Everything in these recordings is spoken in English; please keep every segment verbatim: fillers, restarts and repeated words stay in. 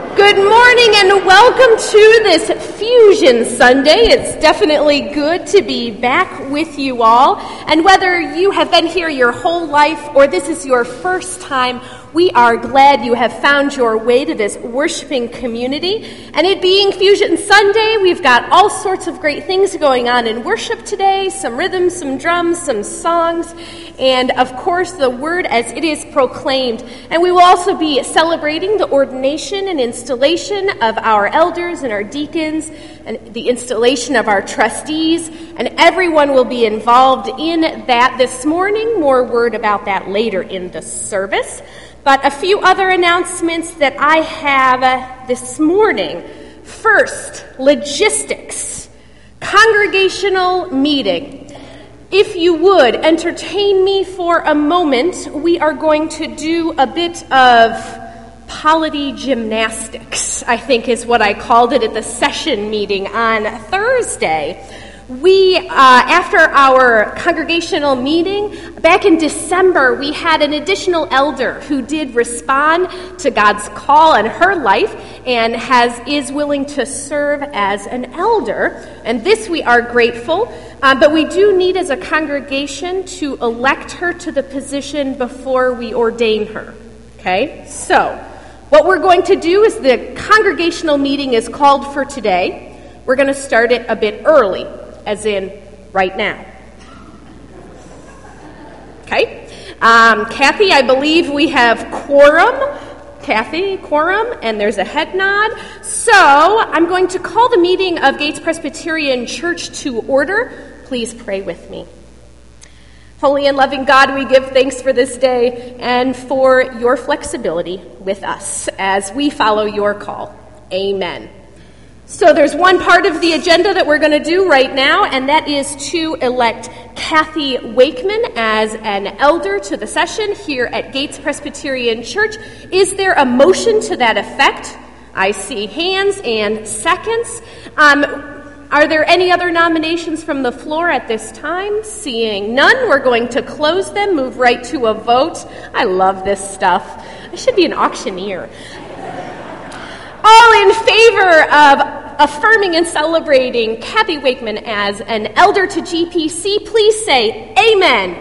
Good morning and welcome to this Fusion Sunday. It's definitely good to be back with you all. And whether you have been here your whole life or this is your first time, we are glad you have found your way to this worshiping community. And it being Fusion Sunday, we've got all sorts of great things going on in worship today, some rhythms, some drums, some songs, and of course the word as it is proclaimed. And we will also be celebrating the ordination and installation of our elders and our deacons, and the installation of our trustees, and everyone will be involved in that this morning. More word about that later in the service. But a few other announcements that I have uh, this morning. First, logistics. Congregational meeting. If you would, entertain me for a moment. We are going to do a bit of polity gymnastics, I think is what I called it at the session meeting on Thursday. We, uh, after our congregational meeting, back in December, we had an additional elder who did respond to God's call on her life and has is willing to serve as an elder. And this we are grateful, uh, but we do need as a congregation to elect her to the position before we ordain her. Okay? So, what we're going to do is the congregational meeting is called for today. We're going to start it a bit early. As in, right now. Okay? Um, Kathy, I believe we have quorum. Kathy, quorum, and there's a head nod. So, I'm going to call the meeting of Gates Presbyterian Church to order. Please pray with me. Holy and loving God, we give thanks for this day and for your flexibility with us as we follow your call. Amen. So there's one part of the agenda that we're going to do right now, and that is to elect Kathy Wakeman as an elder to the session here at Gates Presbyterian Church. Is there a motion to that effect? I see hands and seconds. Um, are there any other nominations from the floor at this time? Seeing none, we're going to close them, move right to a vote. I love this stuff. I should be an auctioneer. All in favor of affirming and celebrating Kathy Wakeman as an elder to G P C, please say amen.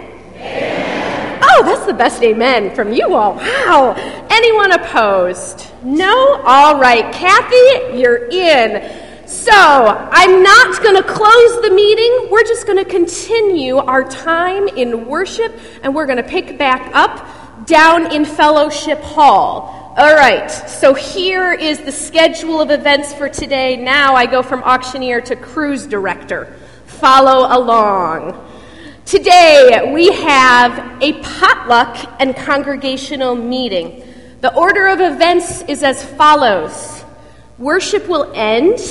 Amen. Oh, that's the best amen from you all. Wow. Anyone opposed? No? All right. Kathy, you're in. So, I'm not going to close the meeting. We're just going to continue our time in worship, and we're going to pick back up down in Fellowship Hall. All right, so here is the schedule of events for today. Now I go from auctioneer to cruise director. Follow along. Today we have a potluck and congregational meeting. The order of events is as follows. Worship will end,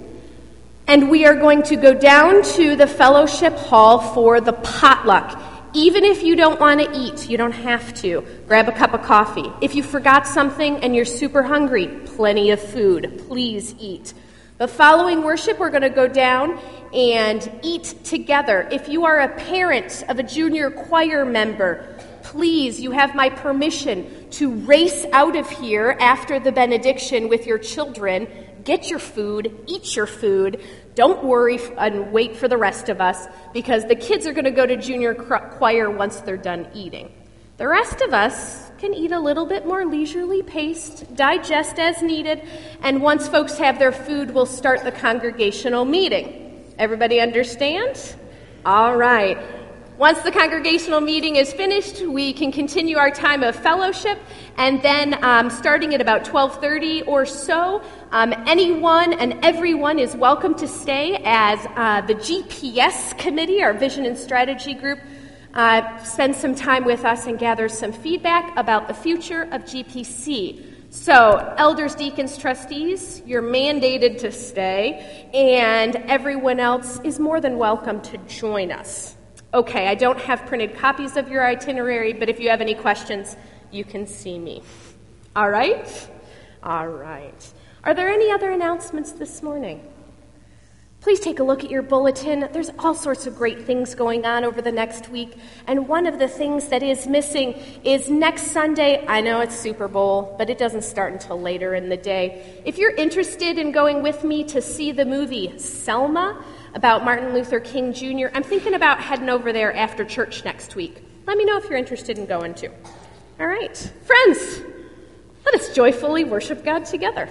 and we are going to go down to the fellowship hall for the potluck. Even if you don't want to eat, you don't have to. Grab a cup of coffee. If you forgot something and you're super hungry, plenty of food. Please eat. But following worship, we're going to go down and eat together. If you are a parent of a junior choir member, please, you have my permission to race out of here after the benediction with your children. Get your food, eat your food. Don't worry and wait for the rest of us, because the kids are going to go to junior choir once they're done eating. The rest of us can eat a little bit more leisurely paced, digest as needed, and once folks have their food, we'll start the congregational meeting. Everybody understand? All right. Once the congregational meeting is finished, we can continue our time of fellowship, and then um, starting at about twelve thirty or so, um, anyone and everyone is welcome to stay as uh, the G P S committee, our vision and strategy group, uh, spend some time with us and gather some feedback about the future of G P C. So, elders, deacons, trustees, you're mandated to stay, and everyone else is more than welcome to join us. Okay, I don't have printed copies of your itinerary, but if you have any questions, you can see me. All right? All right. Are there any other announcements this morning? Please take a look at your bulletin. There's all sorts of great things going on over the next week, and one of the things that is missing is next Sunday. I know it's Super Bowl, but it doesn't start until later in the day. If you're interested in going with me to see the movie Selma about Martin Luther King Junior, I'm thinking about heading over there after church next week. Let me know if you're interested in going too. All right, friends, let us joyfully worship God together.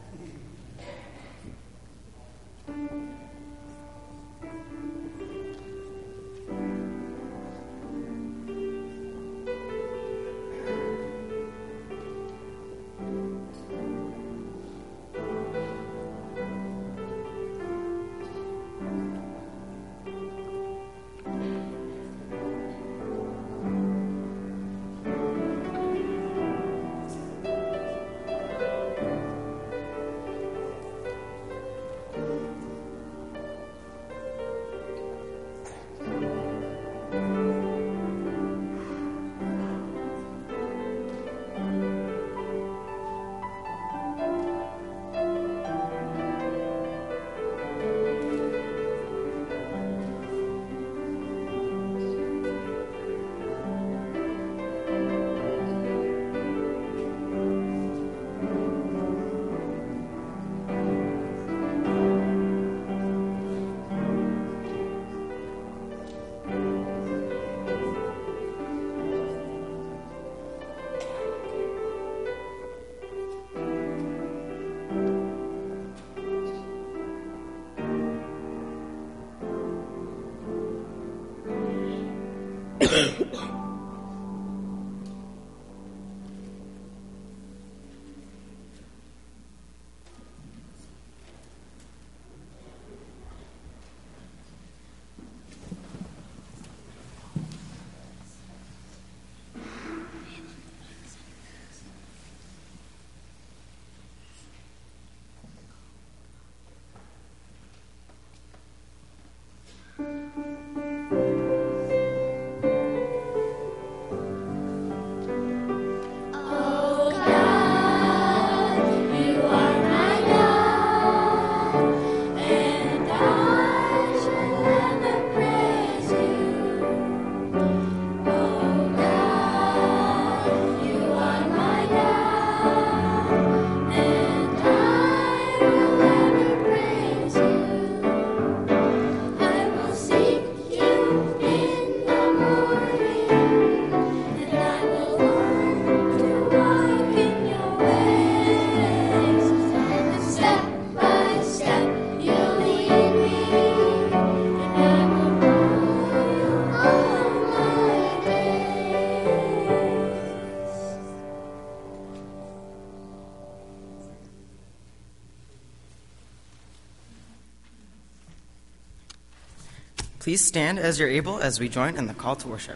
Please stand as you're able as we join in the call to worship.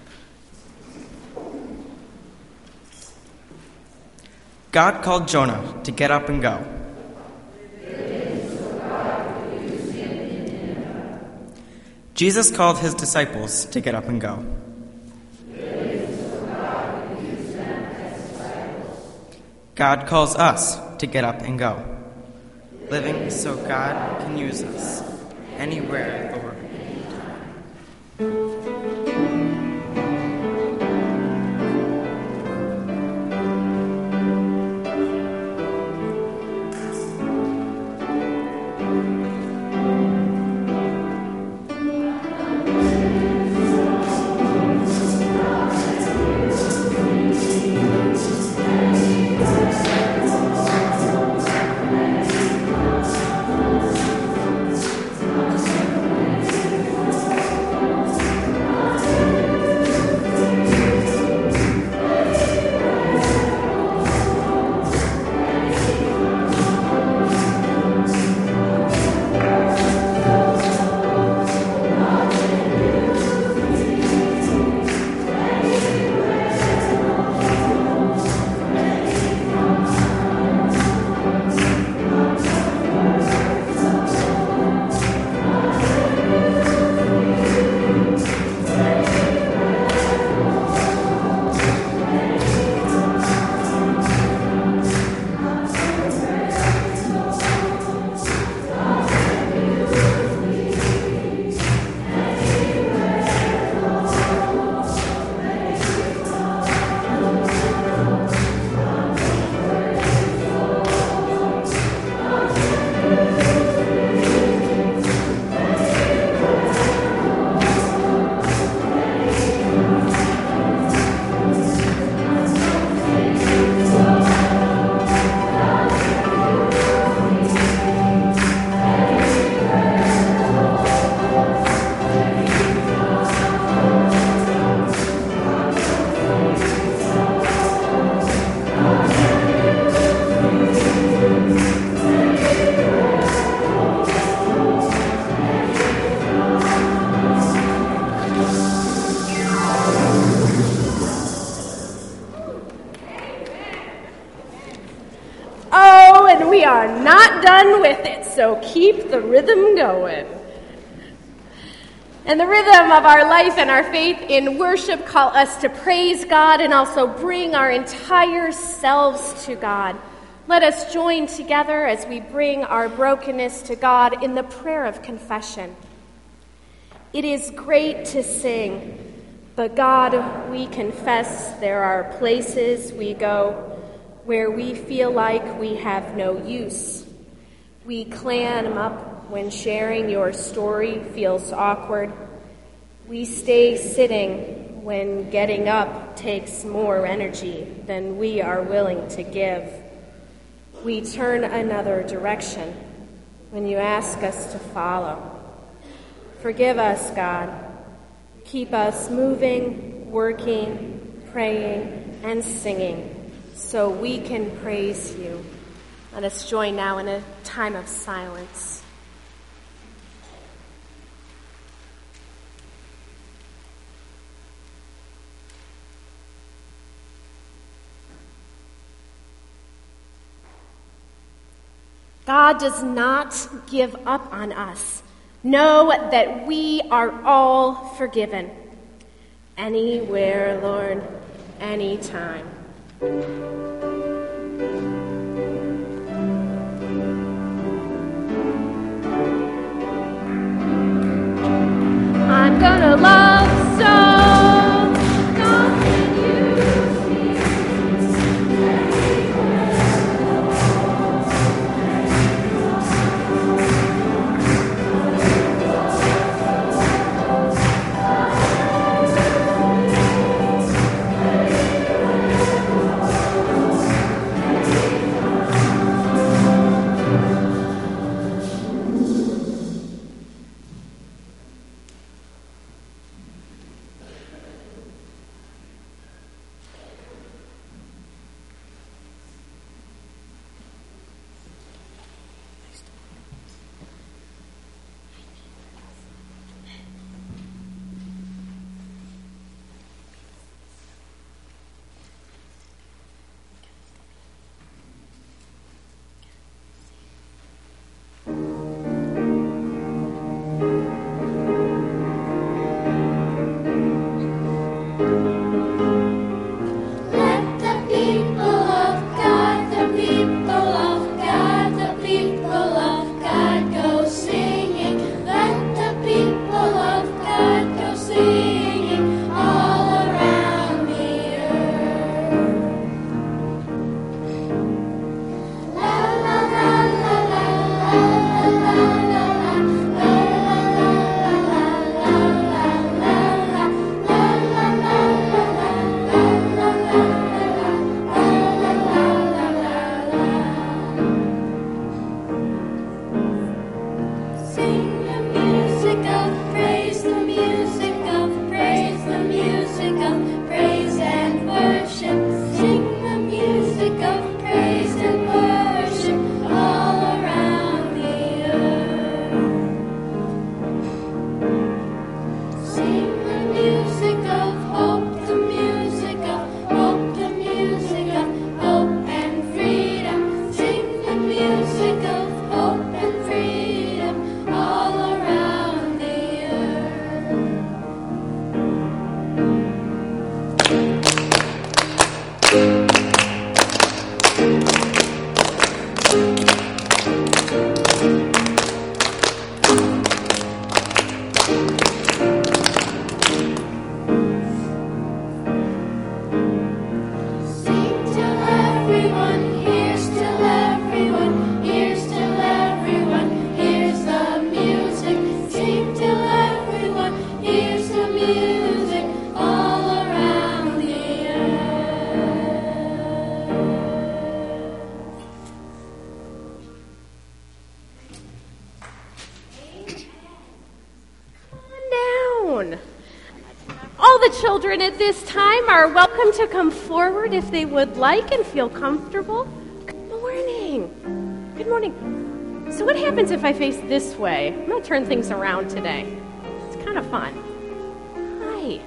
God called Jonah to get up and go. Jesus called his disciples to get up and go. God calls us to get up and go, living so God can use us anywhere the world. Thank you. down with it, so keep the rhythm going. And the rhythm of our life and our faith in worship call us to praise God and also bring our entire selves to God. Let us join together as we bring our brokenness to God in the prayer of confession. It is great to sing, but God, we confess there are places we go where we feel like we have no use. We clam up when sharing your story feels awkward. We stay sitting when getting up takes more energy than we are willing to give. We turn another direction when you ask us to follow. Forgive us, God. Keep us moving, working, praying, and singing so we can praise you. Let us join now in a time of silence. God does not give up on us. Know that we are all forgiven. Anywhere, Lord, anytime. I'm gonna love so. Children at this time are welcome to come forward if they would like and feel comfortable. Good morning. Good morning. So what happens if I face this way? I'm going to turn things around today. It's kind of fun. Hi.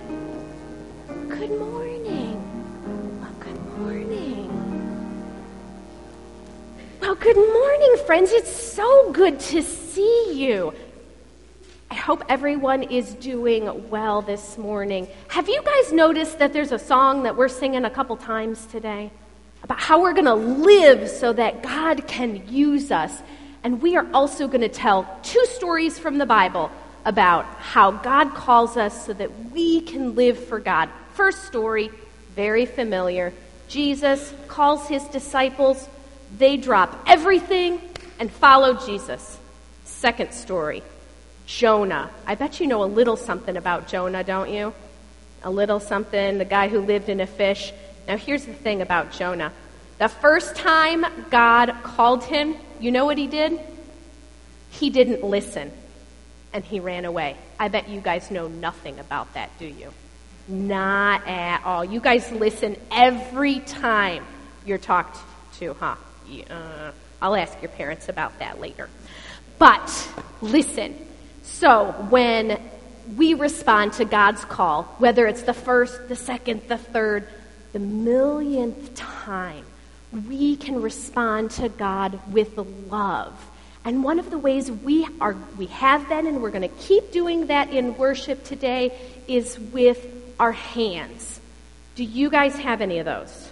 Good morning. Well, good morning. Well, good morning, friends. It's so good to see you. I hope everyone is doing well this morning. Have you guys noticed that there's a song that we're singing a couple times today about how we're going to live so that God can use us? And we are also going to tell two stories from the Bible about how God calls us so that we can live for God. First story, very familiar. Jesus calls his disciples. They drop everything and follow Jesus. Second story, Jonah. I bet you know a little something about Jonah, don't you? A little something, the guy who lived in a fish. Now here's the thing about Jonah. The first time God called him, you know what he did? He didn't listen, and he ran away. I bet you guys know nothing about that, do you? Not at all. You guys listen every time you're talked to, huh? Uh, I'll ask your parents about that later. But listen, so when we respond to God's call, whether it's the first, the second, the third, the millionth time, we can respond to God with love. And one of the ways we are, we have been, and we're going to keep doing that in worship today, is with our hands. Do you guys have any of those?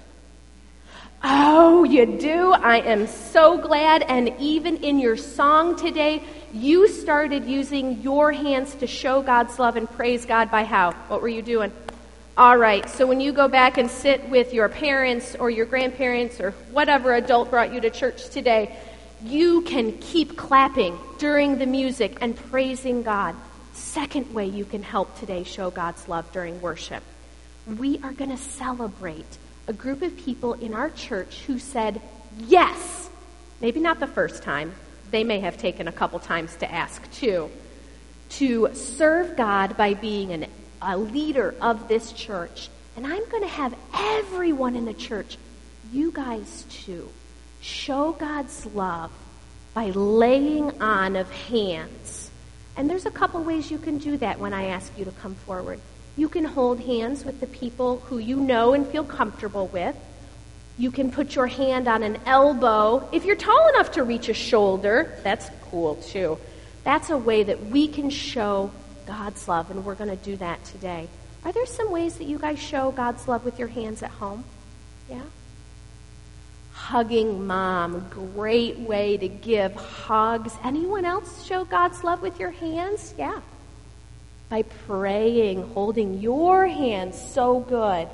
Oh, you do? I am so glad. And even in your song today, you started using your hands to show God's love and praise God by how? What were you doing? All right, so when you go back and sit with your parents or your grandparents or whatever adult brought you to church today, you can keep clapping during the music and praising God. Second way you can help today show God's love during worship. We are going to celebrate a group of people in our church who said yes. Maybe not the first time. They may have taken a couple times to ask too. To serve God by being an, a leader of this church. And I'm going to have everyone in the church, you guys too, show God's love by laying on of hands. And there's a couple ways you can do that when I ask you to come forward. You can hold hands with the people who you know and feel comfortable with. You can put your hand on an elbow. If you're tall enough to reach a shoulder, that's cool too. That's a way that we can show God's love, and we're going to do that today. Are there some ways that you guys show God's love with your hands at home? Yeah? Hugging mom, great way to give hugs. Anyone else show God's love with your hands? Yeah. By praying, holding your hands, so good.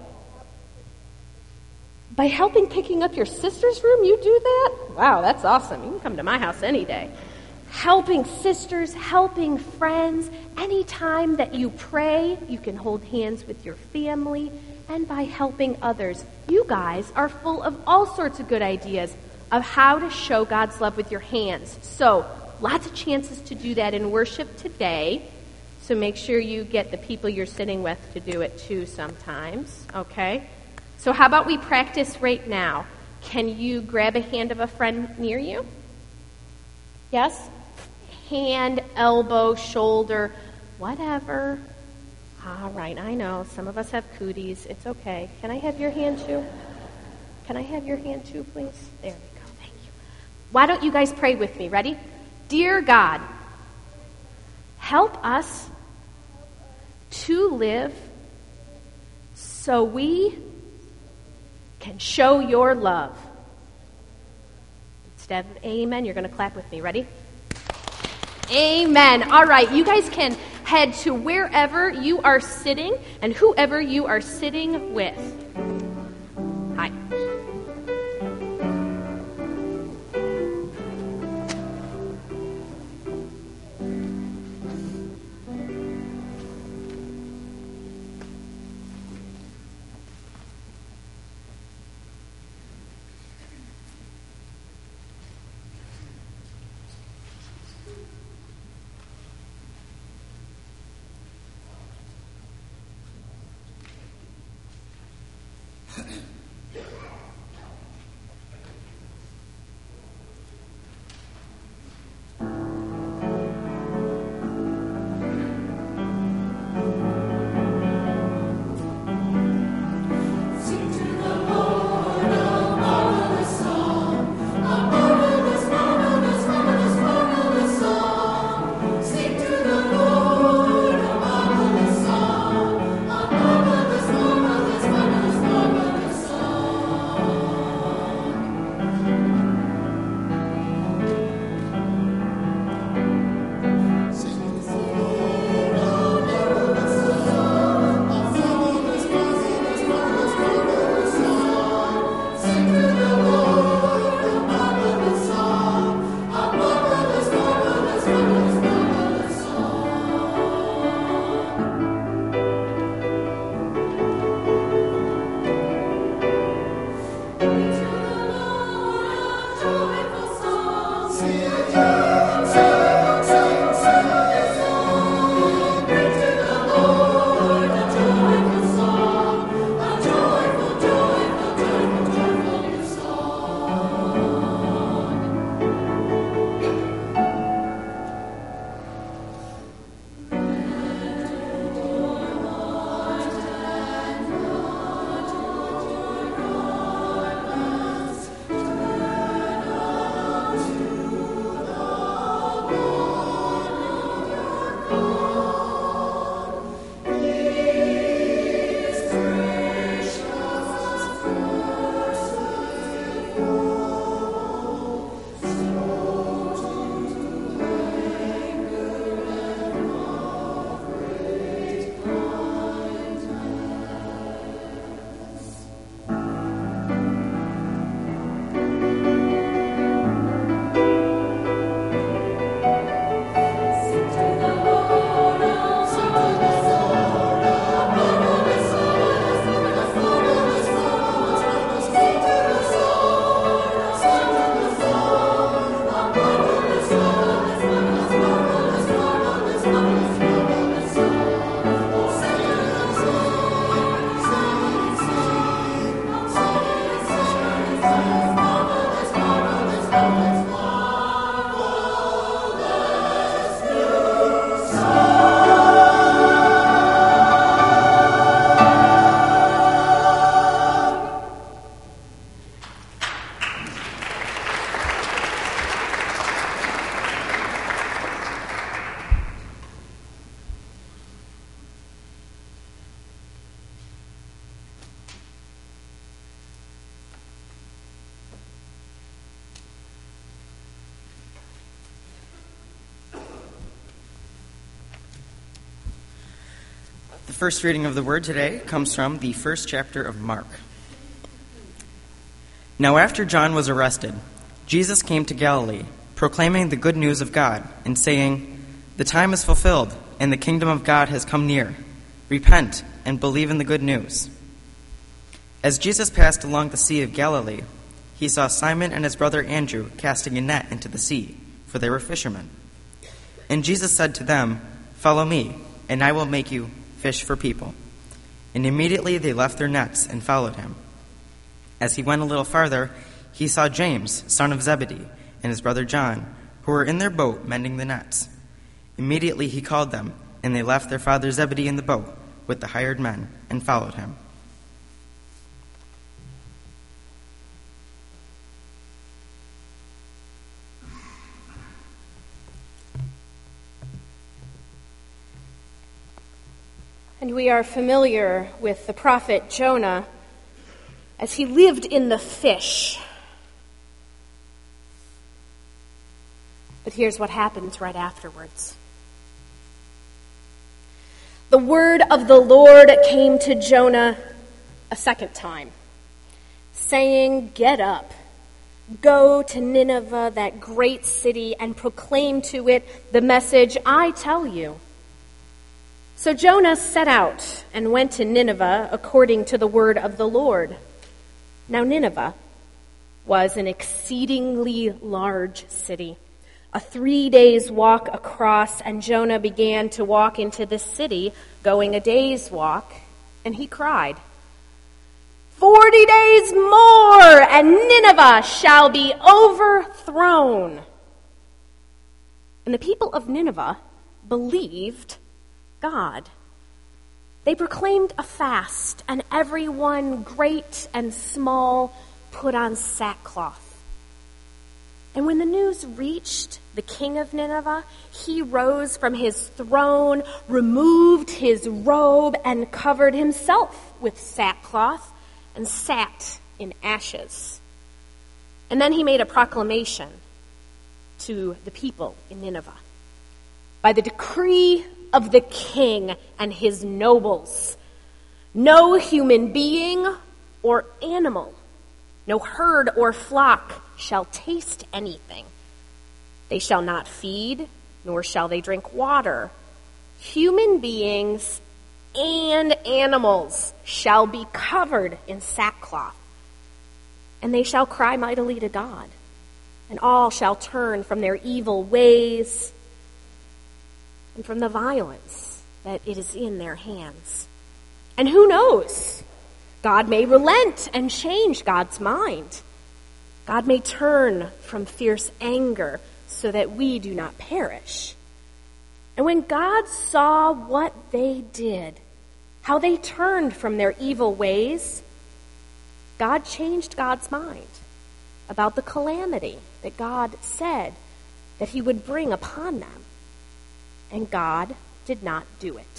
By helping picking up your sister's room, you do that? Wow, that's awesome. You can come to my house any day. Helping sisters, helping friends. Anytime that you pray, you can hold hands with your family. And by helping others. You guys are full of all sorts of good ideas of how to show God's love with your hands. So, lots of chances to do that in worship today. So make sure you get the people you're sitting with to do it too sometimes, okay? So how about we practice right now? Can you grab a hand of a friend near you? Yes? Hand, elbow, shoulder, whatever. All right, I know. Some of us have cooties. It's okay. Can I have your hand too? Can I have your hand too, please? There we go. Thank you. Why don't you guys pray with me? Ready? Dear God, help us to live so we can show your love. Instead of amen, you're going to clap with me. Ready? Amen. All right, you guys can head to wherever you are sitting and whoever you are sitting with. Hi. first reading of the Word today comes from the first chapter of Mark. Now after John was arrested, Jesus came to Galilee, proclaiming the good news of God, and saying, "The time is fulfilled, and the kingdom of God has come near. Repent and believe in the good news." As Jesus passed along the Sea of Galilee, he saw Simon and his brother Andrew casting a net into the sea, for they were fishermen. And Jesus said to them, "Follow me, and I will make you fish for people." And immediately they left their nets and followed him. As he went a little farther, he saw James, son of Zebedee, and his brother John, who were in their boat mending the nets. Immediately he called them, and they left their father Zebedee in the boat with the hired men and followed him. And we are familiar with the prophet Jonah as he lived in the fish. But here's what happens right afterwards. The word of the Lord came to Jonah a second time, saying, "Get up, go to Nineveh, that great city, and proclaim to it the message I tell you." So Jonah set out and went to Nineveh according to the word of the Lord. Now Nineveh was an exceedingly large city, a three days' walk across, and Jonah began to walk into the city, going a day's walk, and he cried, "Forty days more, and Nineveh shall be overthrown." And the people of Nineveh believed God. They proclaimed a fast, and everyone, great and small, put on sackcloth. And when the news reached the king of Nineveh, he rose from his throne, removed his robe, and covered himself with sackcloth, and sat in ashes. And then he made a proclamation to the people in Nineveh. By the decree of the king and his nobles, no human being or animal, no herd or flock shall taste anything. They shall not feed, nor shall they drink water. Human beings and animals shall be covered in sackcloth, and they shall cry mightily to God, and all shall turn from their evil ways and from the violence that it is in their hands. And who knows? God may relent and change God's mind. God may turn from fierce anger so that we do not perish. And when God saw what they did, how they turned from their evil ways, God changed God's mind about the calamity that God said that he would bring upon them. And God did not do it.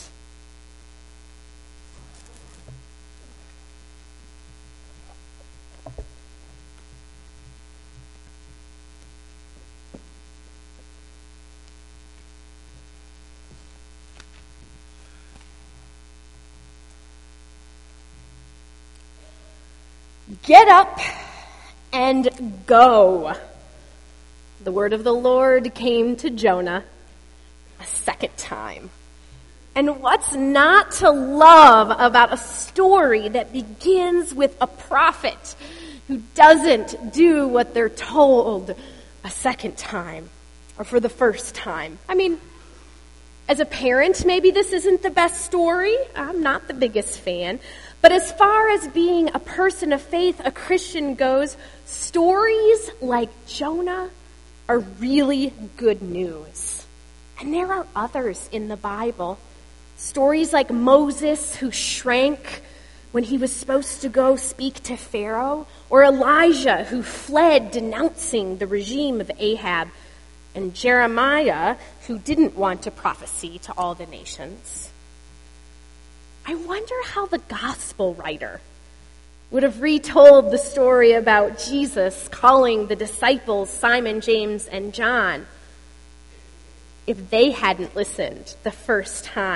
Get up and go. The word of the Lord came to Jonah a second time. And what's not to love about a story that begins with a prophet who doesn't do what they're told a second time or for the first time? I mean, as a parent, maybe this isn't the best story. I'm not the biggest fan. But as far as being a person of faith, a Christian goes, stories like Jonah are really good news. And there are others in the Bible. Stories like Moses, who shrank when he was supposed to go speak to Pharaoh, or Elijah, who fled denouncing the regime of Ahab, and Jeremiah, who didn't want to prophesy to all the nations. I wonder how the gospel writer would have retold the story about Jesus calling the disciples Simon, James, and John if they hadn't listened the first time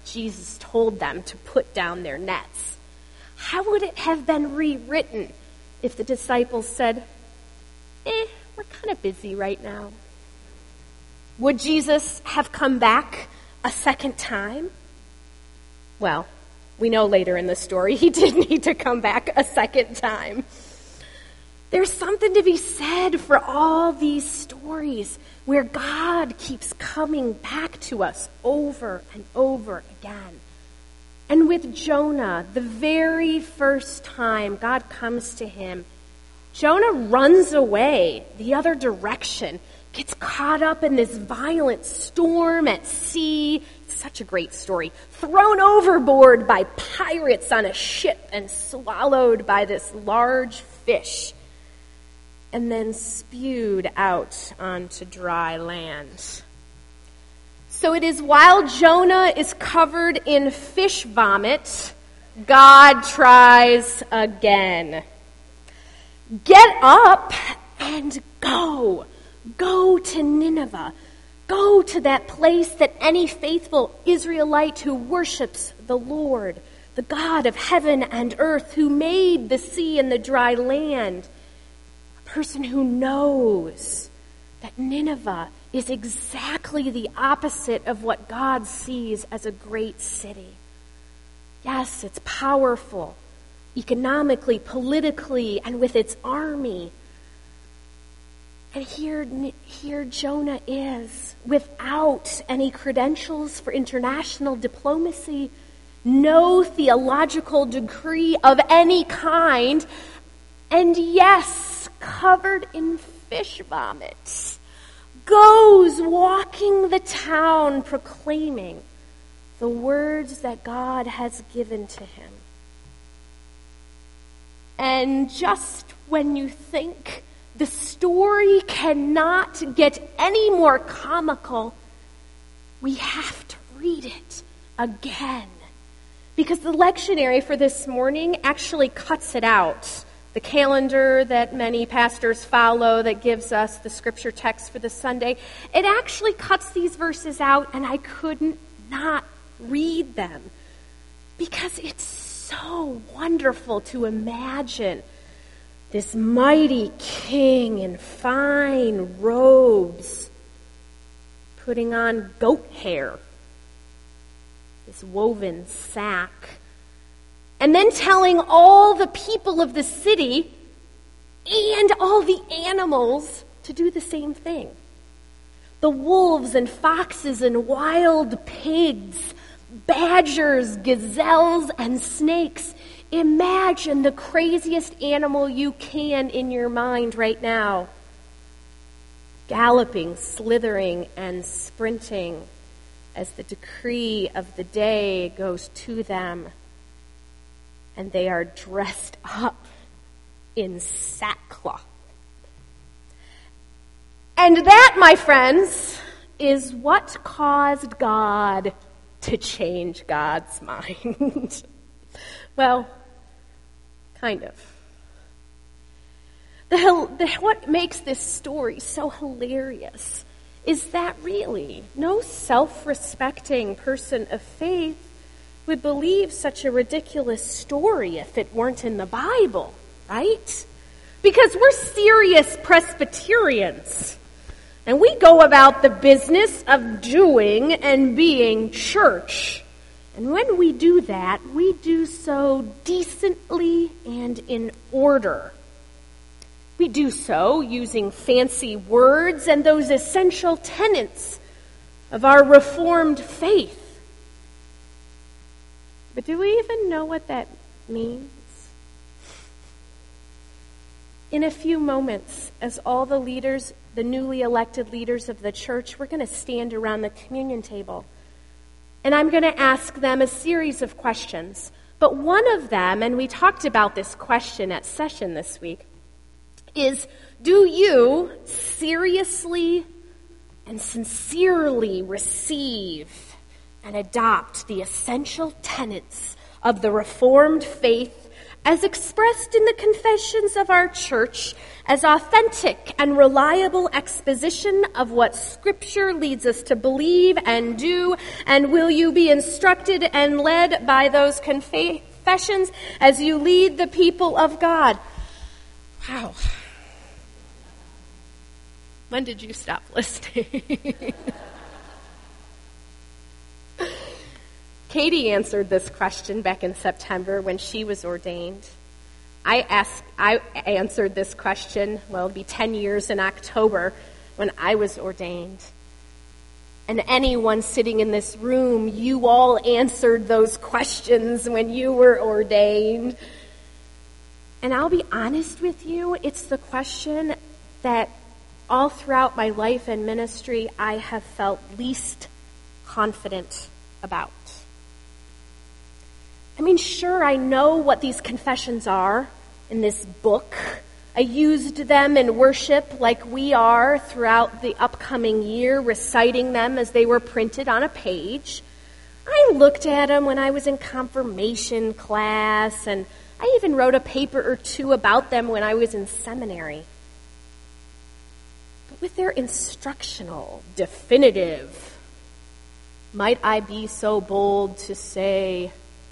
Jesus told them to put down their nets. How would it have been rewritten if the disciples said, eh, we're kind of busy right now? Would Jesus have come back a second time? Well, we know later in the story he did need to come back a second time. There's something to be said for all these stories where God keeps coming back to us over and over again. And with Jonah, the very first time God comes to him, Jonah runs away the other direction, gets caught up in this violent storm at sea. It's such a great story. Thrown overboard by pirates on a ship and swallowed by this large fish, and then spewed out onto dry land. So it is while Jonah is covered in fish vomit, God tries again. Get up and go. Go to Nineveh. Go to that place that any faithful Israelite who worships the Lord, the God of heaven and earth, who made the sea and the dry land, a person who knows that Nineveh is exactly the opposite of what God sees as a great city. Yes, it's powerful, economically, politically, and with its army. And here, here Jonah is, without any credentials for international diplomacy, no theological degree of any kind, and yes, covered in fish vomit, goes walking the town proclaiming the words that God has given to him. And just when you think the story cannot get any more comical, we have to read it again. Because the lectionary for this morning actually cuts it out. The calendar that many pastors follow that gives us the scripture text for the Sunday, it actually cuts these verses out, and I couldn't not read them because it's so wonderful to imagine this mighty king in fine robes putting on goat hair, this woven sack, and then telling all the people of the city and all the animals to do the same thing. The wolves and foxes and wild pigs, badgers, gazelles, and snakes. Imagine the craziest animal you can in your mind right now. Galloping, slithering, and sprinting as the decree of the day goes to them. And they are dressed up in sackcloth. And that, my friends, is what caused God to change God's mind. Well, kind of. The, the, what makes this story so hilarious is that really no self-respecting person of faith would believe such a ridiculous story if it weren't in the Bible, right? Because we're serious Presbyterians, and we go about the business of doing and being church. And when we do that, we do so decently and in order. We do so using fancy words and those essential tenets of our Reformed faith. But do we even know what that means? In a few moments, as all the leaders, the newly elected leaders of the church, we're going to stand around the communion table. And I'm going to ask them a series of questions. But one of them, and we talked about this question at session this week, is, do you seriously and sincerely receive and adopt the essential tenets of the Reformed faith as expressed in the confessions of our church, as authentic and reliable exposition of what Scripture leads us to believe and do, and will you be instructed and led by those confessions as you lead the people of God? Wow. When did you stop listening? Katie answered this question back in September when she was ordained. I asked, I answered this question, well, it'll be ten years in October when I was ordained. And anyone sitting in this room, you all answered those questions when you were ordained. And I'll be honest with you, it's the question that all throughout my life and ministry I have felt least confident about. I mean, sure, I know what these confessions are in this book. I used them in worship like we are throughout the upcoming year, reciting them as they were printed on a page. I looked at them when I was in confirmation class, and I even wrote a paper or two about them when I was in seminary. But with their instructional, definitive, might I be so bold to say,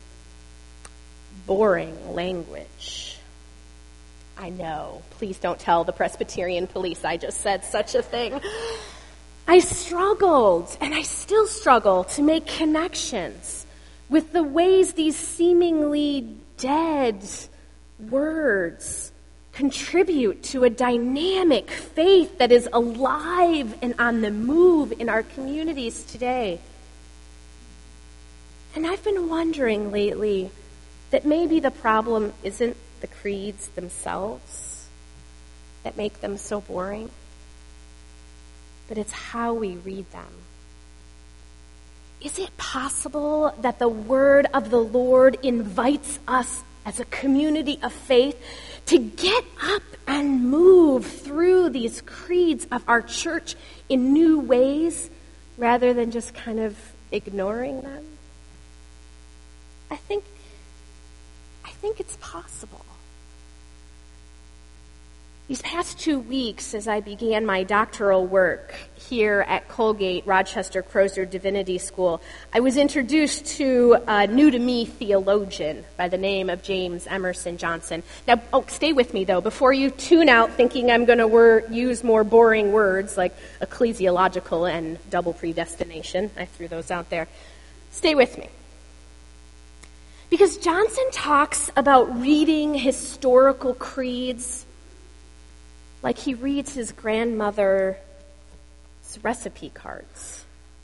boring language. I know. Please don't tell the Presbyterian police I just said such a thing. I struggled, and I still struggle, to make connections with the ways these seemingly dead words contribute to a dynamic faith that is alive and on the move in our communities today. And I've been wondering lately that maybe the problem isn't the creeds themselves that make them so boring, but it's how we read them. Is it possible that the word of the Lord invites us as a community of faith to get up and move through these creeds of our church in new ways rather than just kind of ignoring them? I think I think it's possible. These past two weeks, as I began my doctoral work here at Colgate Rochester Crozer Divinity School, I was introduced to a new-to-me theologian by the name of James Emerson Johnson. Now, oh, stay with me, though. Before you tune out thinking I'm going to wor- use more boring words like ecclesiological and double predestination, I threw those out there. Stay with me. Because Johnson talks about reading historical creeds like he reads his grandmother's recipe cards.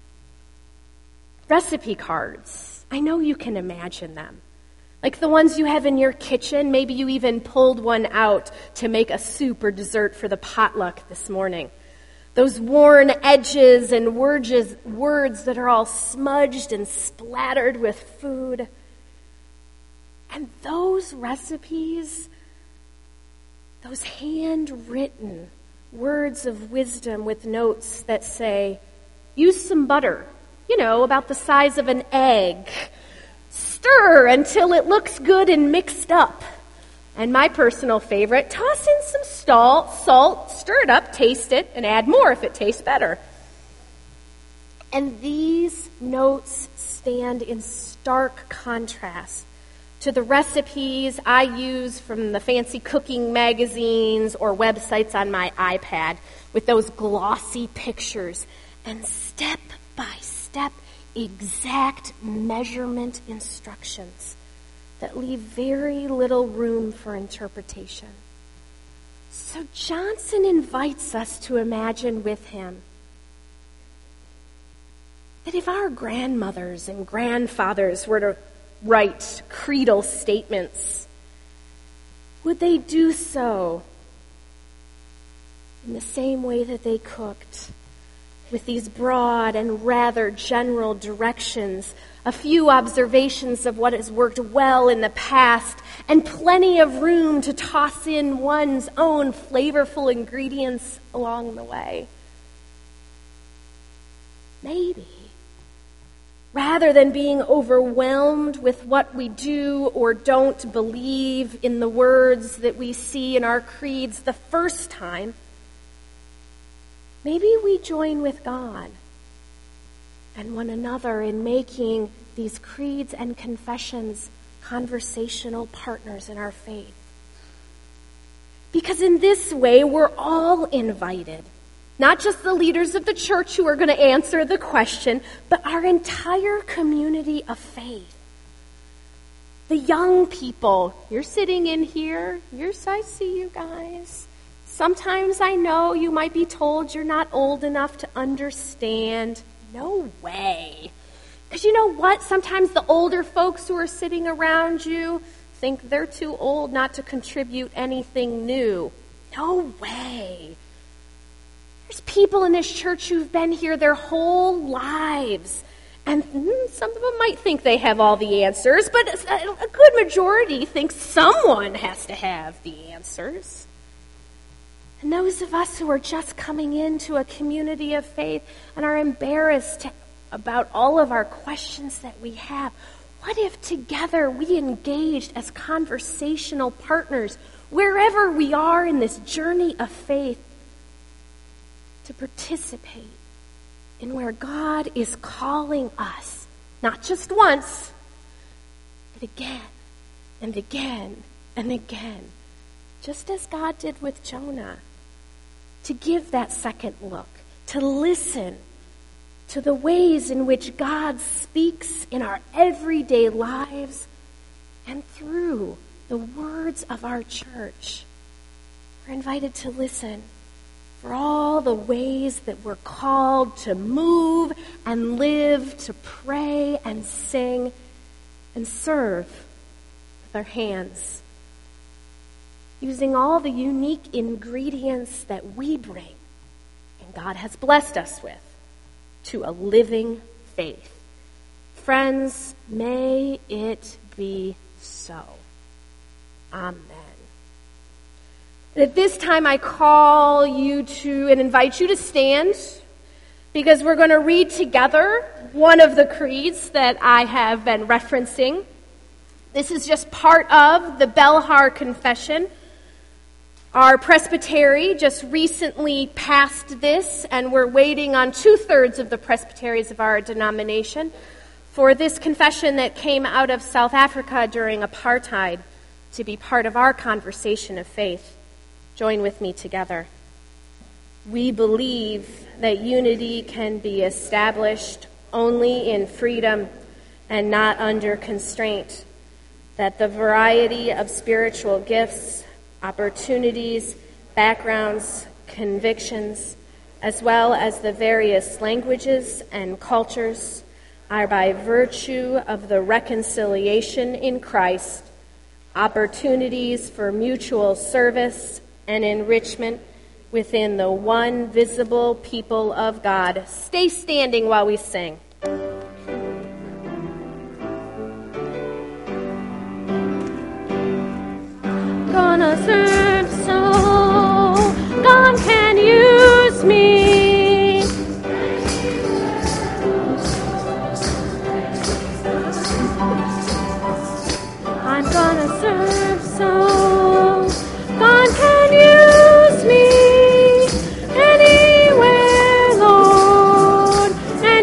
Recipe cards. I know you can imagine them. Like the ones you have in your kitchen. Maybe you even pulled one out to make a soup or dessert for the potluck this morning. Those worn edges and words, words that are all smudged and splattered with food. And those recipes, those handwritten words of wisdom with notes that say, use some butter, you know, about the size of an egg. Stir until it looks good and mixed up. And my personal favorite, toss in some salt, salt, stir it up, taste it, and add more if it tastes better. And these notes stand in stark contrast to the recipes I use from the fancy cooking magazines or websites on my iPad with those glossy pictures and step-by-step exact measurement instructions that leave very little room for interpretation. So Johnson invites us to imagine with him that if our grandmothers and grandfathers were to write creedal statements, would they do so in the same way that they cooked, with these broad and rather general directions, a few observations of what has worked well in the past, and plenty of room to toss in one's own flavorful ingredients along the way? Maybe. Rather than being overwhelmed with what we do or don't believe in the words that we see in our creeds the first time, maybe we join with God and one another in making these creeds and confessions conversational partners in our faith. Because in this way, we're all invited. Not just the leaders of the church who are going to answer the question, but our entire community of faith. The young people, you're sitting in here, you're, I see you guys. Sometimes I know you might be told you're not old enough to understand. No way. Because you know what? Sometimes the older folks who are sitting around you think they're too old not to contribute anything new. No way. There's people in this church who've been here their whole lives. And some of them might think they have all the answers, but a good majority think someone has to have the answers. And those of us who are just coming into a community of faith and are embarrassed about all of our questions that we have, what if together we engaged as conversational partners wherever we are in this journey of faith to participate in where God is calling us, not just once, but again and again and again, just as God did with Jonah, to give that second look, to listen to the ways in which God speaks in our everyday lives and through the words of our church. We're invited to listen for all the ways that we're called to move and live, to pray and sing and serve with our hands, using all the unique ingredients that we bring and God has blessed us with to a living faith. Friends, may it be so. Amen. At this time, I call you to and invite you to stand because we're going to read together one of the creeds that I have been referencing. This is just part of the Belhar Confession. Our presbytery just recently passed this, and we're waiting on two-thirds of the presbyteries of our denomination for this confession that came out of South Africa during apartheid to be part of our conversation of faith. Join with me together. We believe that unity can be established only in freedom and not under constraint, that the variety of spiritual gifts, opportunities, backgrounds, convictions, as well as the various languages and cultures are by virtue of the reconciliation in Christ, opportunities for mutual service and enrichment within the one visible people of God. Stay standing while we sing. Gonna serve so God can use me. I'm gonna serve so God can use me anywhere, Lord,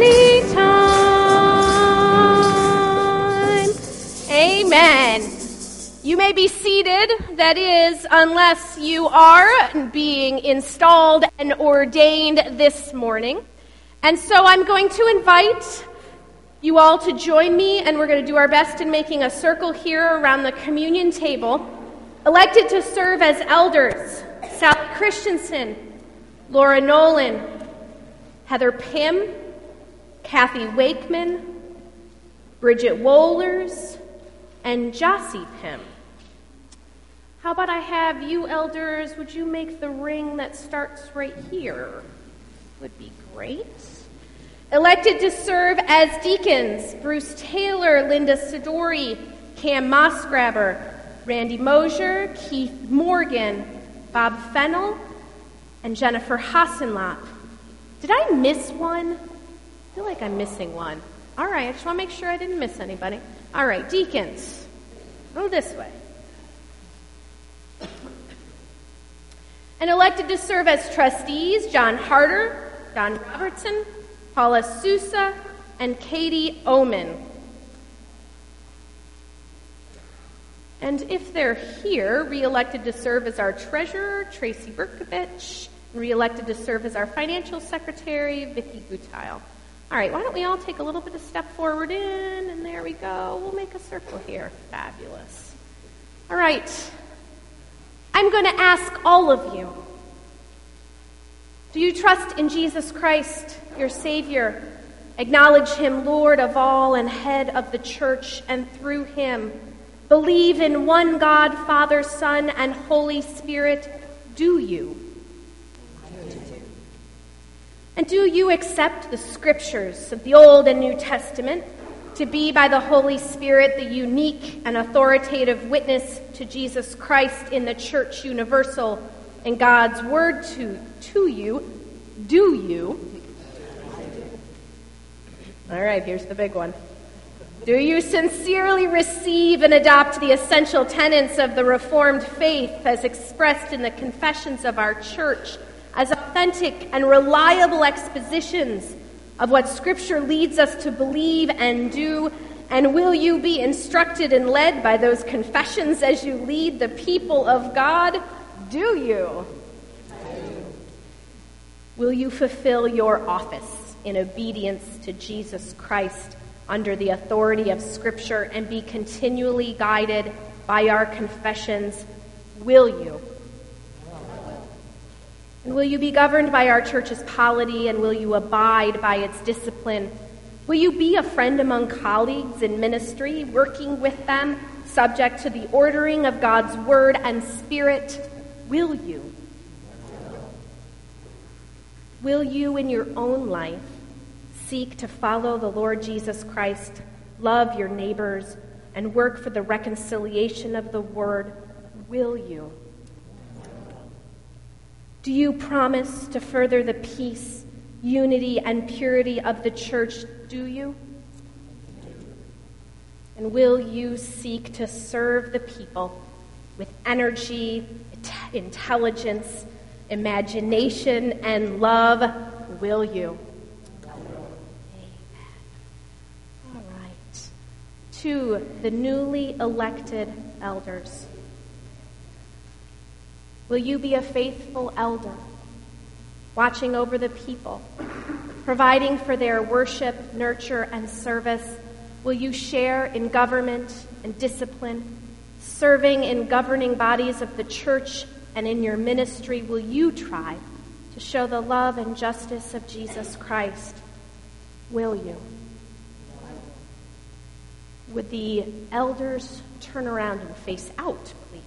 anytime. Amen. You may be seated, that is, unless you are being installed and ordained this morning. And so I'm going to invite you all to join me, and we're going to do our best in making a circle here around the communion table. Elected to serve as elders, Sally Christensen, Laura Nolan, Heather Pym, Kathy Wakeman, Bridget Wohlers, and Jossie Pym. How about I have you elders, would you make the ring that starts right here? Would be great. Elected to serve as deacons, Bruce Taylor, Linda Sidori, Cam Mossgrabber, Randy Mosier, Keith Morgan, Bob Fennell, and Jennifer Hassenlop. Did I miss one? I feel like I'm missing one. All right, I just want to make sure I didn't miss anybody. All right, deacons, go this way. And elected to serve as trustees, John Harder, Don Robertson, Paula Sousa, and Katie Oman. And if they're here, re-elected to serve as our treasurer, Tracy Berkovich, and re-elected to serve as our financial secretary, Vicki Gutile. All right, why don't we all take a little bit of step forward in, and there we go. We'll make a circle here. Fabulous. All right. I'm going to ask all of you, do you trust in Jesus Christ, your Savior? Acknowledge him Lord of all and head of the church, and through him believe in one God, Father, Son, and Holy Spirit. Do you? And do you accept the scriptures of the Old and New Testament to be by the Holy Spirit the unique and authoritative witness to Jesus Christ in the Church Universal and God's word to, to you? Do you? All right, here's the big one. Do you sincerely receive and adopt the essential tenets of the Reformed faith as expressed in the confessions of our church as authentic and reliable expositions of what Scripture leads us to believe and do? And will you be instructed and led by those confessions as you lead the people of God? Do you? Will you fulfill your office in obedience to Jesus Christ under the authority of Scripture and be continually guided by our confessions? Will you? And will you be governed by our church's polity, and will you abide by its discipline? Will you be a friend among colleagues in ministry, working with them, subject to the ordering of God's word and spirit? Will you? Will you in your own life seek to follow the Lord Jesus Christ, love your neighbors, and work for the reconciliation of the word? Will you? Do you promise to further the peace, unity, and purity of the church? Do you? And will you seek to serve the people with energy, intelligence, imagination, and love? Will you? All right. To the newly elected elders, will you be a faithful elder, watching over the people, providing for their worship, nurture, and service? Will you share in government and discipline, serving in governing bodies of the church, and in your ministry, will you try to show the love and justice of Jesus Christ? Will you? Would the elders turn around and face out, please?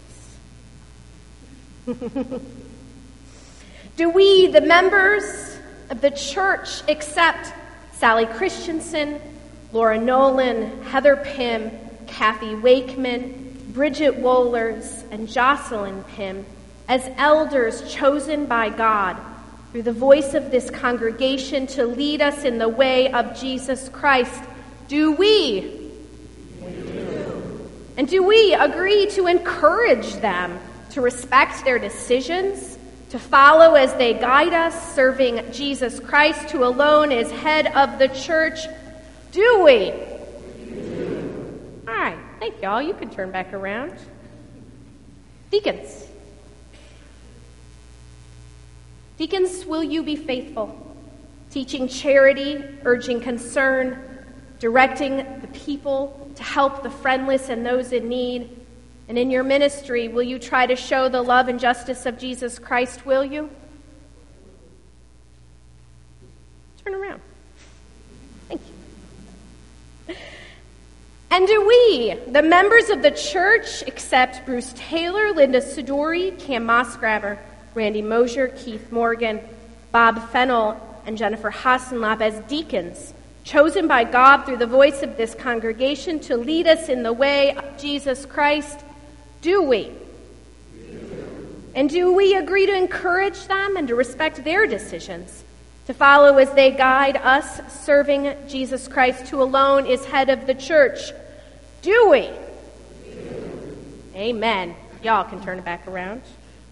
Do we, the members of the church, accept Sally Christensen, Laura Nolan, Heather Pym, Kathy Wakeman, Bridget Wohlers, and Jocelyn Pym as elders chosen by God through the voice of this congregation to lead us in the way of Jesus Christ? Do we? We do. And do we agree to encourage them to respect their decisions, to follow as they guide us, serving Jesus Christ, who alone is head of the church? Do we? All right, thank y'all. You can turn back around. Deacons. Deacons, will you be faithful, teaching charity, urging concern, directing the people to help the friendless and those in need? And in your ministry, will you try to show the love and justice of Jesus Christ? Will you? Turn around. Thank you. And do we, the members of the church, accept Bruce Taylor, Linda Sidori, Cam Mossgraver, Randy Mosier, Keith Morgan, Bob Fennell, and Jennifer Hassenlop as deacons, chosen by God through the voice of this congregation to lead us in the way of Jesus Christ? Do we? And do we agree to encourage them and to respect their decisions, to to follow as they guide us, serving Jesus Christ, who alone is head of the church. Do we? Amen. Y'all can turn it back around.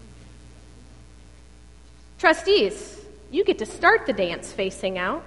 Trustees, you get to start the dance facing out.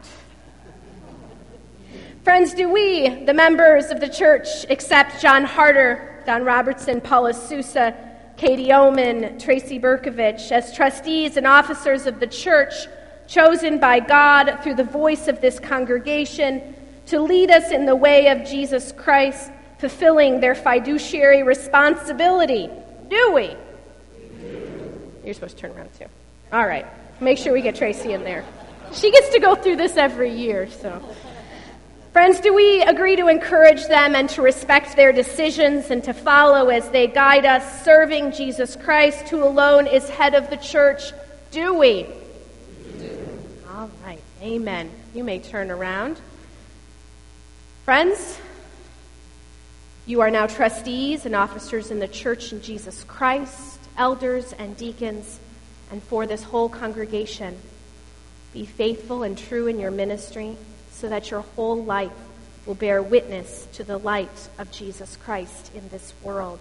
Friends, do we, the members of the church, accept John Harder, Don Robertson, Paula Sousa, Katie Oman, Tracy Berkovich as trustees and officers of the church, chosen by God through the voice of this congregation to lead us in the way of Jesus Christ, fulfilling their fiduciary responsibility? Do we? You're supposed to turn around too. All right. Make sure we get Tracy in there. She gets to go through this every year, so... Friends, do we agree to encourage them and to respect their decisions and to follow as they guide us, serving Jesus Christ, who alone is head of the church? Do we? All right. Amen. You may turn around. Friends, you are now trustees and officers in the church in Jesus Christ, elders and deacons, and for this whole congregation. Be faithful and true in your ministry, so that your whole life will bear witness to the light of Jesus Christ in this world.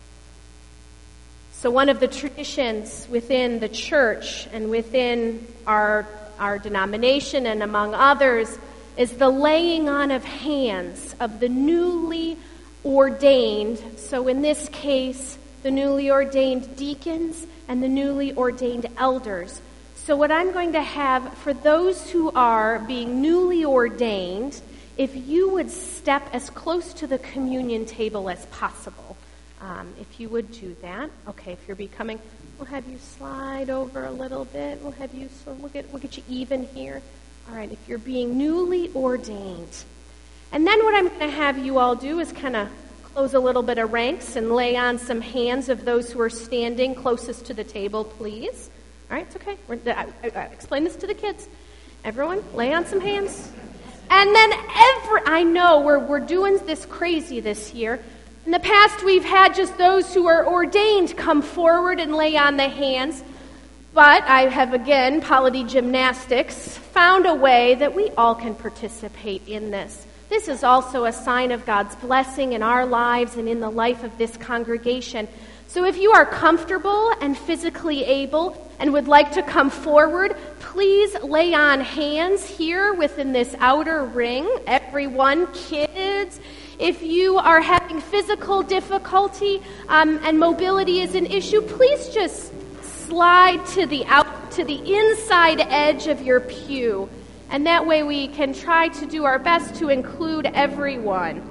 So one of the traditions within the church and within our, our denomination and among others is the laying on of hands of the newly ordained, so in this case, the newly ordained deacons and the newly ordained elders. So what I'm going to have for those who are being newly ordained, if you would step as close to the communion table as possible. Um, if you would do that. Okay, if you're becoming, we'll have you slide over a little bit. We'll have you, so we'll get, we'll get you even here. All right, if you're being newly ordained. And then what I'm going to have you all do is kind of close a little bit of ranks and lay on some hands of those who are standing closest to the table, please. All right, it's okay. We're, I, I, I explain this to the kids. Everyone, lay on some hands. And then every, I know we're we're doing this crazy this year. In the past, we've had just those who are ordained come forward and lay on the hands. But I have, again, polity gymnastics, found a way that we all can participate in this. This is also a sign of God's blessing in our lives and in the life of this congregation. So if you are comfortable and physically able and would like to come forward, please lay on hands here within this outer ring. Everyone, kids, if you are having physical difficulty um, and mobility is an issue, please just slide to the out to the inside edge of your pew. And that way we can try to do our best to include everyone.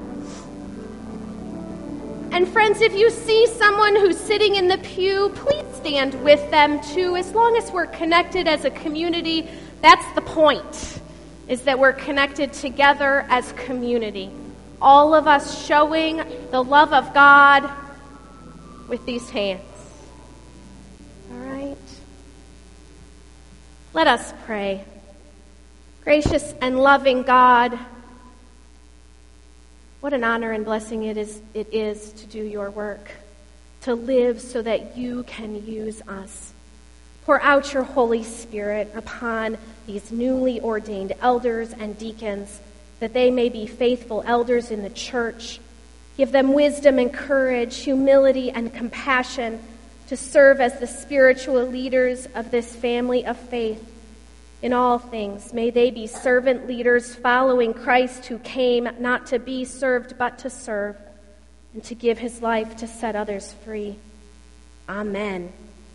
And friends, if you see someone who's sitting in the pew, please stand with them too. As long as we're connected as a community, that's the point, is that we're connected together as community. All of us showing the love of God with these hands. All right? Let us pray. Gracious and loving God, what an honor and blessing it is, it is to do your work, to live so that you can use us. Pour out your Holy Spirit upon these newly ordained elders and deacons, that they may be faithful elders in the church. Give them wisdom and courage, humility and compassion to serve as the spiritual leaders of this family of faith. In all things, may they be servant leaders following Christ, who came not to be served but to serve and to give his life to set others free. Amen.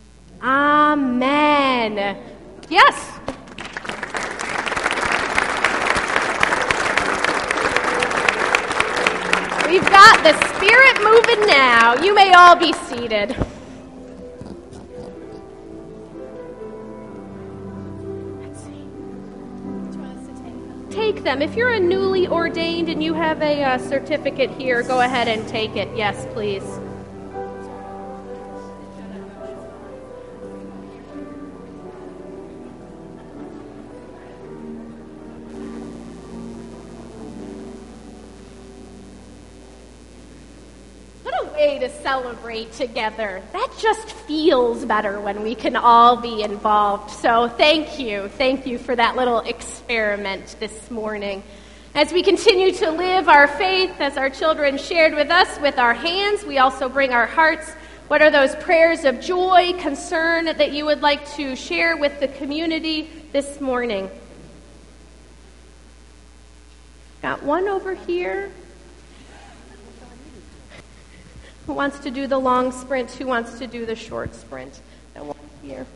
Amen. Yes. We've got the Spirit moving now. You may all be seated. Take them. If you're a newly ordained and you have a uh, certificate here, go ahead and take it. Yes, please. What a way way to celebrate together. That just feels better when we can all be involved. So thank you. Thank you for that little experiment this morning. As we continue to live our faith, as our children shared with us with our hands, we also bring our hearts. What are those prayers of joy, concern that you would like to share with the community this morning? Got one over here. Who wants to do the long sprint? Who wants to do the short sprint? And one here.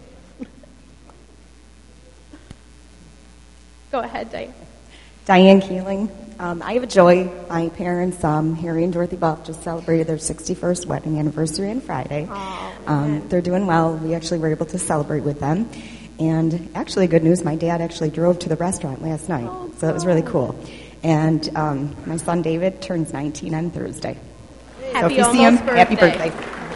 Go ahead, Diane. Diane Keeling. Um, I have a joy. My parents, um, Harry and Dorothy Buff, just celebrated their sixty-first wedding anniversary on Friday. Oh, um, they're doing well. We actually were able to celebrate with them. And actually, good news, my dad actually drove to the restaurant last night. Oh, so it was really cool. And um, my son David turns nineteen on Thursday. Happy so if you see him, birthday. happy birthday.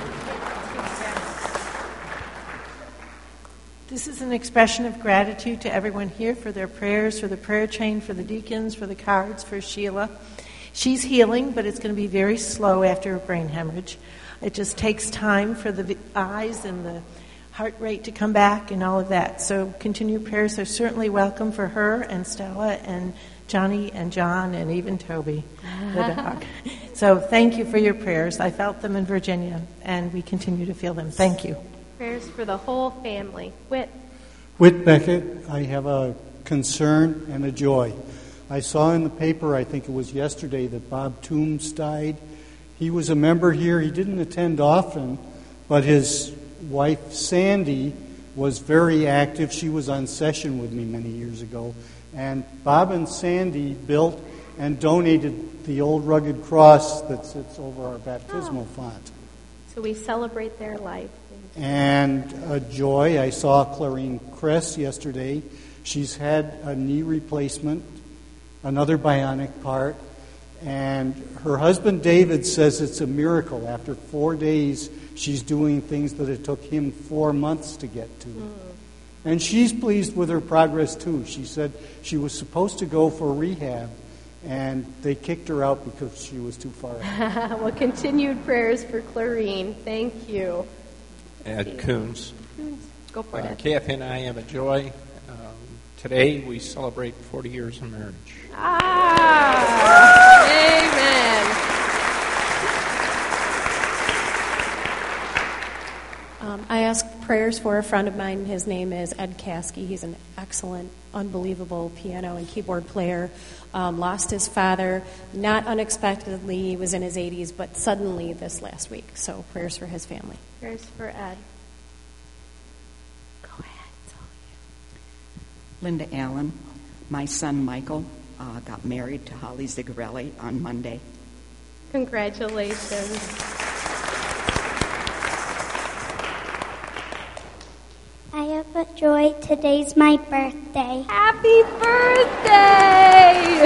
This is an expression of gratitude to everyone here for their prayers, for the prayer chain, for the deacons, for the cards, for Sheila. She's healing, but it's going to be very slow after a brain hemorrhage. It just takes time for the eyes and the heart rate to come back and all of that. So continued prayers are certainly welcome for her and Stella and Johnny and John and even Toby, the dog. So thank you for your prayers. I felt them in Virginia, and we continue to feel them. Thank you. Prayers for the whole family. Whit. Whit Beckett, I have a concern and a joy. I saw in the paper, I think it was yesterday, that Bob Toombs died. He was a member here. He didn't attend often, but his wife, Sandy, was very active. She was on session with me many years ago. And Bob and Sandy built and donated the old rugged cross that sits over our baptismal Oh. font. So we celebrate their life. And a joy, I saw Clarine Kress yesterday. She's had a knee replacement, another bionic part, and her husband David says it's a miracle. After four days, she's doing things that it took him four months to get to. Mm. And she's pleased with her progress, too. She said she was supposed to go for rehab, and they kicked her out because she was too far out. Well, continued prayers for Clarine. Thank you. Ed Coons. Go for it, Uh, Ed. Kathy and I have a joy. Um, today we celebrate forty years of marriage. Ah, amen. Um, I ask prayers for a friend of mine. His name is Ed Caskey. He's an excellent, unbelievable piano and keyboard player. Um, lost his father, not unexpectedly. He was in his eighties, but suddenly this last week. So prayers for his family. Prayers for Ed. Go ahead. Linda Allen. My son Michael uh, got married to Holly Zigarelli on Monday. Congratulations. I have a joy. Today's my birthday. Happy birthday!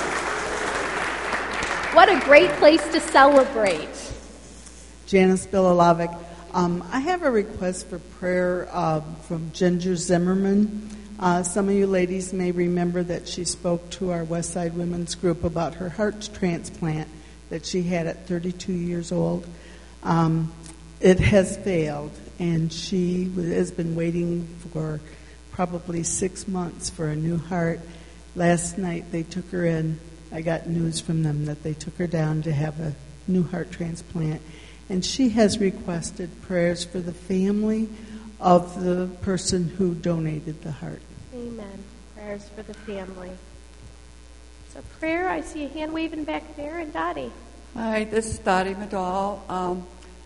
What a great place to celebrate. Janice Bilalovic. Um, I have a request for prayer uh, from Ginger Zimmerman. Uh, some of you ladies may remember that she spoke to our Westside Women's Group about her heart transplant that she had at thirty-two years old. Um, it has failed, and she has been waiting for probably six months for a new heart. Last night they took her in. I got news from them that they took her down to have a new heart transplant. And she has requested prayers for the family of the person who donated the heart. Amen. Prayers for the family. So prayer, I see a hand waving back there, and Dottie. Hi, this is Dottie Medall. Um,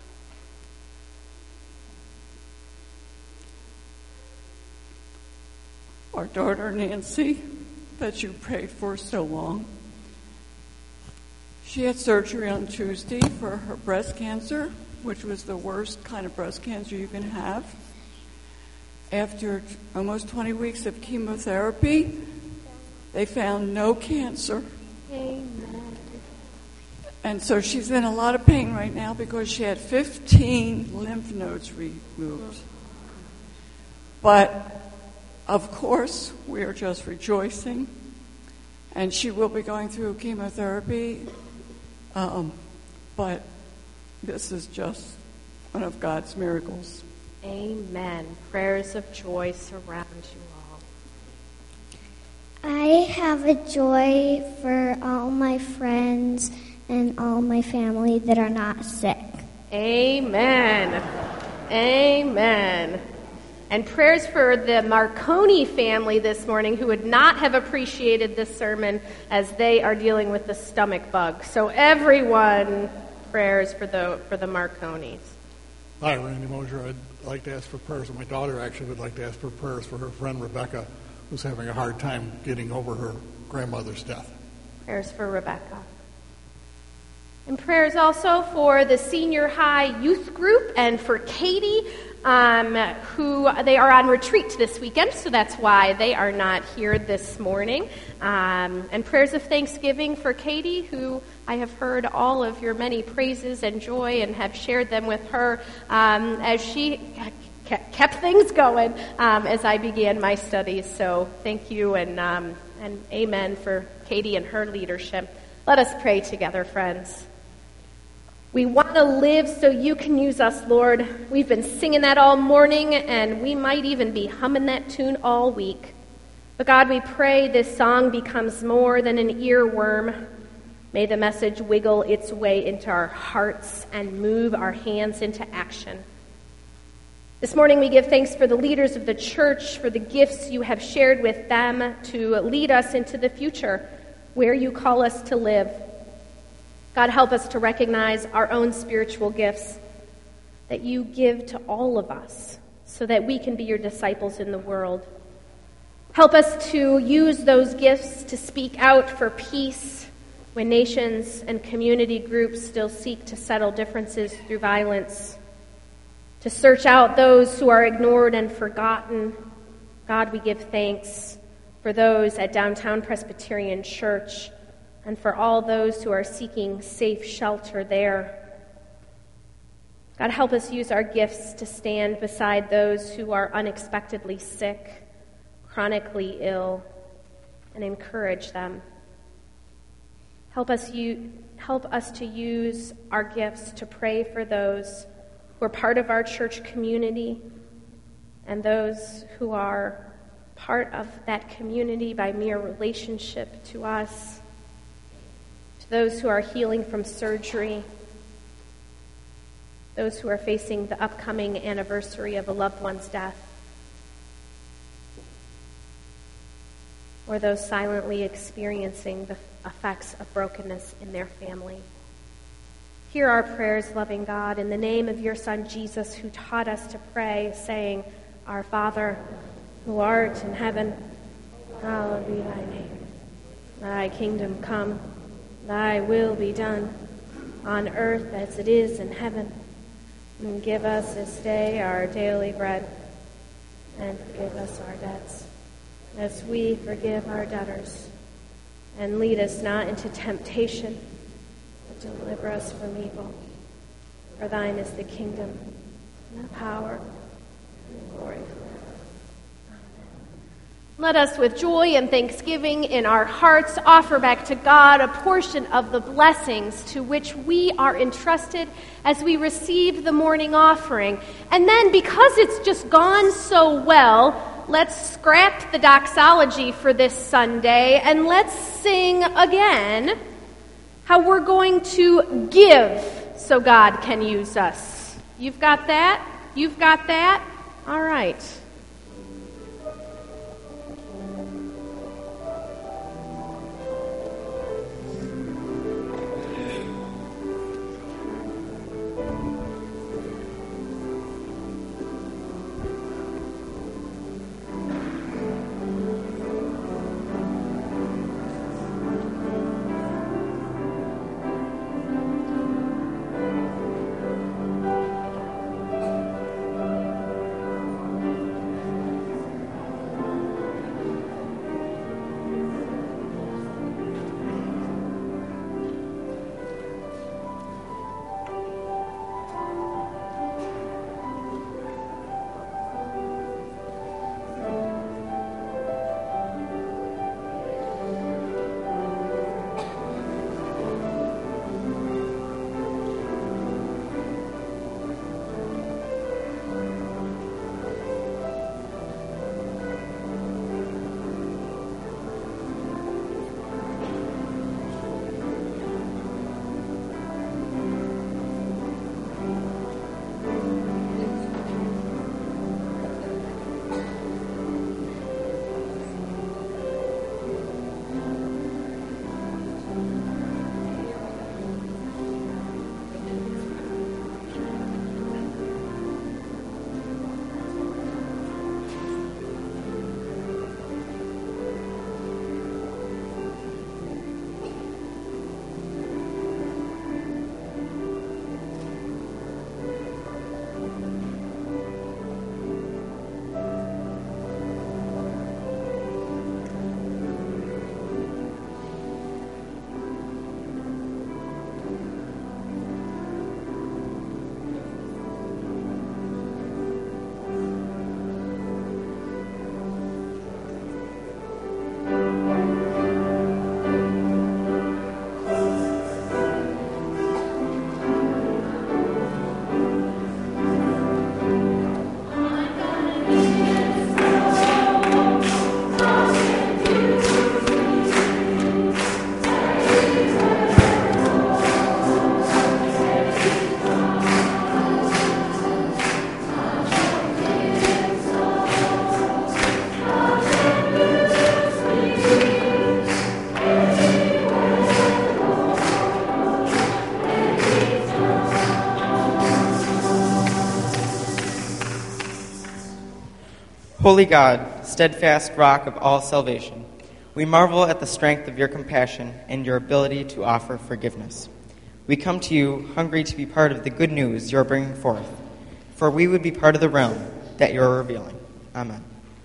our daughter Nancy, that you prayed for so long. She had surgery on Tuesday for her breast cancer, which was the worst kind of breast cancer you can have. After almost twenty weeks of chemotherapy, they found no cancer. Amen. And so she's in a lot of pain right now because she had fifteen lymph nodes removed. But, of course, we are just rejoicing. And she will be going through chemotherapy. Um, but This is just one of God's miracles. Amen. Prayers of joy surround you all. I have a joy for all my friends and all my family that are not sick. Amen. Amen. And prayers for the Marconi family this morning who would not have appreciated this sermon as they are dealing with the stomach bug. So everyone, prayers for the for the Marconis. Hi, Randy Mosier. I'd like to ask for prayers. My daughter actually would like to ask for prayers for her friend Rebecca, who's having a hard time getting over her grandmother's death. Prayers for Rebecca. And prayers also for the senior high youth group and for Katie, um, who they are on retreat this weekend, so that's why they are not here this morning. Um, and prayers of thanksgiving for Katie, who I have heard all of your many praises and joy and have shared them with her um, as she kept things going um, as I began my studies. So thank you and um, and amen for Katie and her leadership. Let us pray together, friends. We want to live so you can use us, Lord. We've been singing that all morning, and we might even be humming that tune all week. But God, we pray this song becomes more than an earworm. May the message wiggle its way into our hearts and move our hands into action. This morning we give thanks for the leaders of the church, for the gifts you have shared with them to lead us into the future, where you call us to live. God, help us to recognize our own spiritual gifts that you give to all of us so that we can be your disciples in the world. Help us to use those gifts to speak out for peace when nations and community groups still seek to settle differences through violence, to search out those who are ignored and forgotten. God, we give thanks for those at Downtown Presbyterian Church and for all those who are seeking safe shelter there. God, help us use our gifts to stand beside those who are unexpectedly sick, chronically ill, and encourage them. Help us, u- help us to use our gifts to pray for those who are part of our church community and those who are part of that community by mere relationship to us, to those who are healing from surgery, those who are facing the upcoming anniversary of a loved one's death, or those silently experiencing the effects of brokenness in their family. Hear our prayers, loving God, in the name of your Son, Jesus, who taught us to pray, saying, Our Father, who art in heaven, hallowed be thy name. Thy kingdom come, thy will be done, on earth as it is in heaven. And give us this day our daily bread, and forgive us our debts, as we forgive our debtors. And lead us not into temptation, but deliver us from evil. For thine is the kingdom, and the power, and the glory forever. Let us, with joy and thanksgiving in our hearts, offer back to God a portion of the blessings to which we are entrusted as we receive the morning offering. And then, because it's just gone so well, let's scrap the doxology for this Sunday and let's sing again how we're going to give so God can use us. You've got that? You've got that? All right. Holy God, steadfast rock of all salvation, we marvel at the strength of your compassion and your ability to offer forgiveness. We come to you hungry to be part of the good news you are bringing forth, for we would be part of the realm that you are revealing. Amen.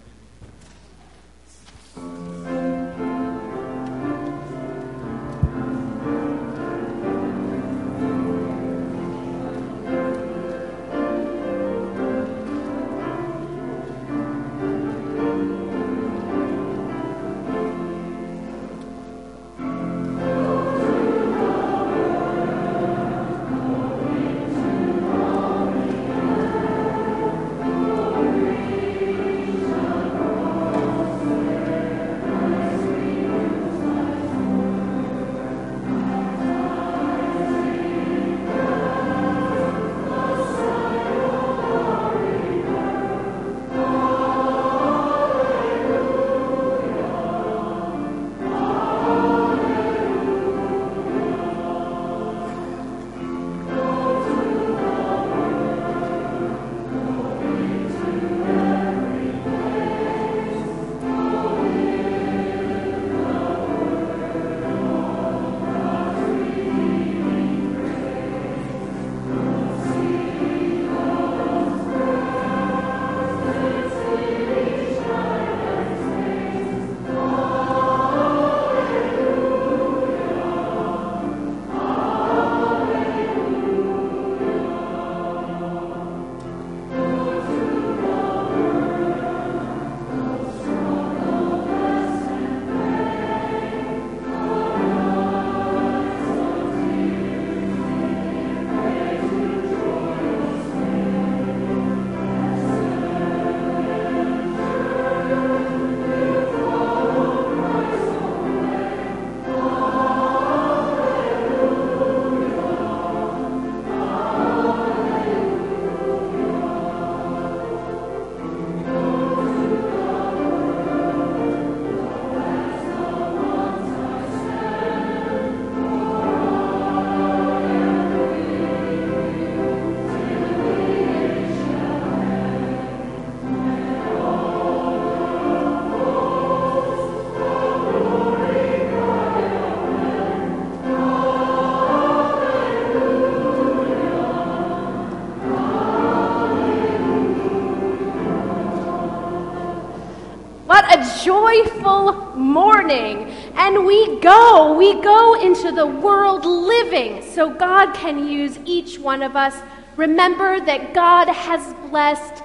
Joyful morning, and we go, we go into the world living so God can use each one of us. Remember that God has blessed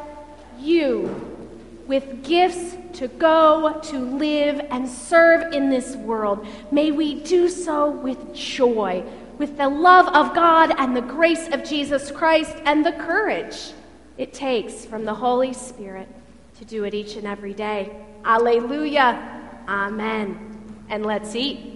you with gifts to go, to live, and serve in this world. May we do so with joy, with the love of God and the grace of Jesus Christ and the courage it takes from the Holy Spirit to do it each and every day. Alleluia. Amen. And let's eat.